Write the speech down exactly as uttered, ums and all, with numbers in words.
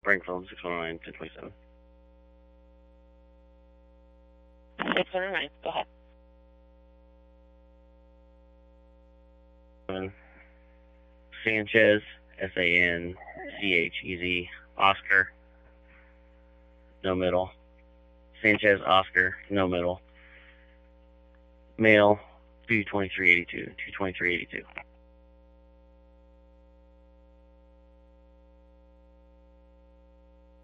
Springfield, six one nine, ten twenty-seven. six one nine, go ahead. Sanchez, S A N C H E Z, Oscar, no middle. Sanchez, Oscar, no middle. Male, two twenty-three eighty-two, two twenty-three eighty-two.